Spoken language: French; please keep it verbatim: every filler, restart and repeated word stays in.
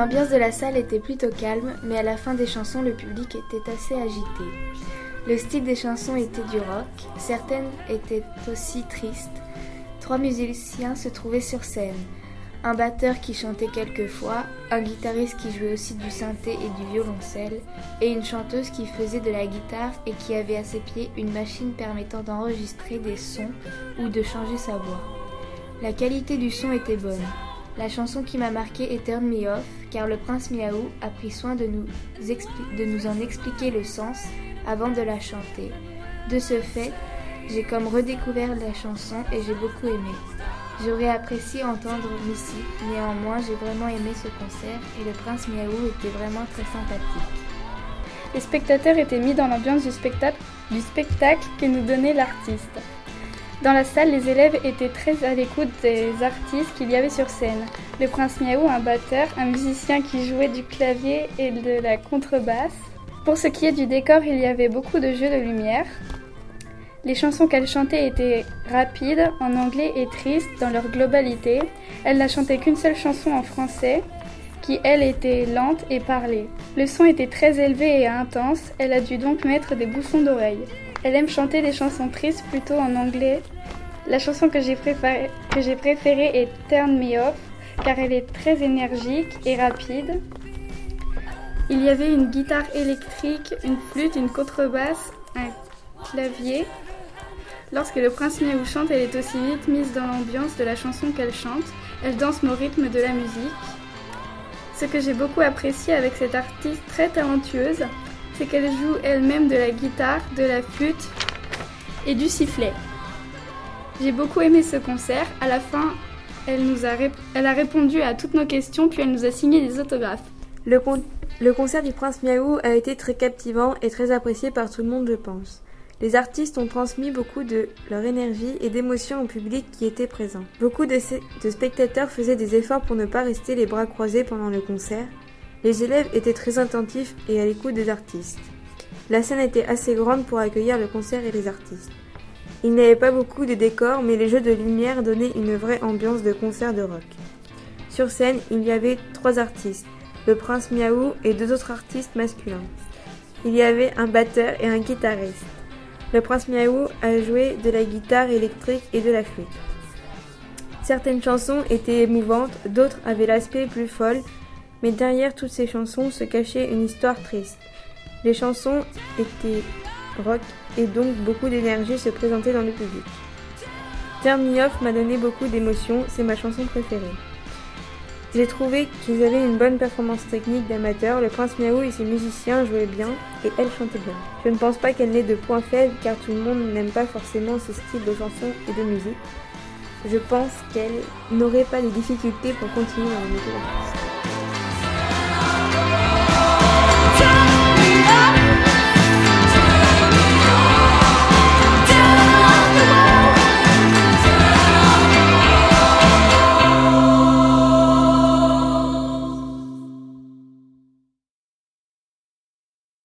L'ambiance de la salle était plutôt calme, mais à la fin des chansons, le public était assez agité. Le style des chansons était du rock, certaines étaient aussi tristes. Trois musiciens se trouvaient sur scène. Un batteur qui chantait quelquefois, un guitariste qui jouait aussi du synthé et du violoncelle, et une chanteuse qui faisait de la guitare et qui avait à ses pieds une machine permettant d'enregistrer des sons ou de changer sa voix. La qualité du son était bonne. La chanson qui m'a marquée est Turn Me Off, car le prince Miaou a pris soin de nous, expli- de nous en expliquer le sens avant de la chanter. De ce fait, j'ai comme redécouvert la chanson et j'ai beaucoup aimé. J'aurais apprécié entendre Missy, néanmoins j'ai vraiment aimé ce concert et le prince Miaou était vraiment très sympathique. Les spectateurs étaient mis dans l'ambiance du spectacle, du spectacle que nous donnait l'artiste. Dans la salle, les élèves étaient très à l'écoute des artistes qu'il y avait sur scène. Le prince Miaou, un batteur, un musicien qui jouait du clavier et de la contrebasse. Pour ce qui est du décor, il y avait beaucoup de jeux de lumière. Les chansons qu'elle chantait étaient rapides, en anglais et tristes dans leur globalité. Elle n'a chanté qu'une seule chanson en français, qui elle était lente et parlée. Le son était très élevé et intense, elle a dû donc mettre des bouchons d'oreilles. Elle aime chanter des chansons tristes plutôt en anglais. La chanson que j'ai préférée, que j'ai préférée est Turn Me Off, car elle est très énergique et rapide. Il y avait une guitare électrique, une flûte, une contrebasse, un clavier. Lorsque le prince Miaou chante, elle est aussi vite mise dans l'ambiance de la chanson qu'elle chante. Elle danse au rythme de la musique. Ce que j'ai beaucoup apprécié avec cette artiste très talentueuse, c'est qu'elle joue elle-même de la guitare, de la flûte et du sifflet. J'ai beaucoup aimé ce concert. À la fin, elle, nous a, rép- elle a répondu à toutes nos questions, puis elle nous a signé des autographes. Le, con- le concert du prince Miaou a été très captivant et très apprécié par tout le monde, je pense. Les artistes ont transmis beaucoup de leur énergie et d'émotions au public qui était présent. Beaucoup de, ces, de spectateurs faisaient des efforts pour ne pas rester les bras croisés pendant le concert. Les élèves étaient très attentifs et à l'écoute des artistes. La scène était assez grande pour accueillir le concert et les artistes. Il n'y avait pas beaucoup de décors, mais les jeux de lumière donnaient une vraie ambiance de concert de rock. Sur scène, il y avait trois artistes, le prince Miaou et deux autres artistes masculins. Il y avait un batteur et un guitariste. Le prince Miaou a joué de la guitare électrique et de la flûte. Certaines chansons étaient émouvantes, d'autres avaient l'aspect plus folle, mais derrière toutes ces chansons se cachait une histoire triste. Les chansons étaient rock et donc beaucoup d'énergie se présentait dans le public. Turn Me Off m'a donné beaucoup d'émotions, c'est ma chanson préférée. J'ai trouvé qu'ils avaient une bonne performance technique d'amateurs, le prince Miaou et ses musiciens jouaient bien et elle chantait bien. Je ne pense pas qu'elle n'ait de points faibles car tout le monde n'aime pas forcément ce style de chanson et de musique. Je pense qu'elle n'aurait pas de difficultés pour continuer dans le métier d'artiste.